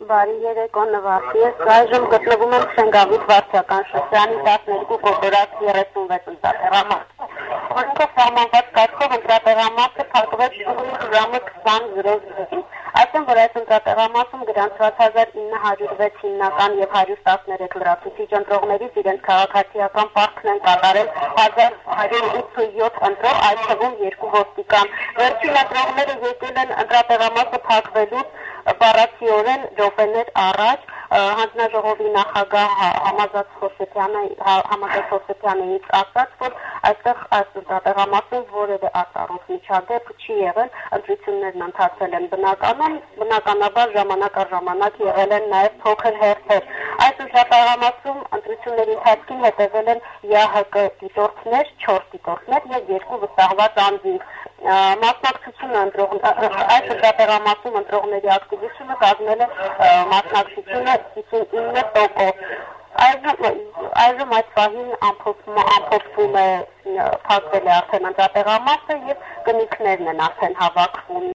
Բարի երեկո Նվարդ, ես այժմ գտնվում եմ Շենգավիթ վարչական շրջանի 12 կոտորակ 36 ընտրատեղամաս։ Օրենքով սահմանված կարգով ընտրատեղամասը փակվեց ժամը 20:00-ին, այսինքն որ այս ընտրատեղամասում գրանցված 1906 հիմնական եւ 113 լրացուցիչ ընտրողներից իրենց քաղաքացիական պարտքն են կատարել 1187 ընտրող, այդ թվում 2 ոստիկան։ Վերջին ընտրողները եկել են ընտրատեղամասը փակվելուց բառացիորեն րոպեներ առաջ հանձնաժողովի նախագահ Համազատ Խոսեփյանից ասաց, որ այստեղ այս ընտրատեղամասում որևէ արտարոց միջադեպ չի եղել, ընտրություններն ընթացել են բնականաբար ժամանակ առ ժամանակ եղել են նաև փոքր հերթեր։ Այս ընտրատեղամասում ընտրությունների ընթացքին հետևել են ԵԱՀԿ դիտորդներ, 4 դիտորդներ եւ 2 վստահված անձինք։ Մասնակցությունը այս ընտրատեղամասում ընտրողների ակտիվությունը կազմել է մասնակցությունը 59%։ Այժմ այդ պահին ամփոփվում է փակվել է արդեն ընտրատեղամասը եւ կնիքներն են արդեն հավաքվում։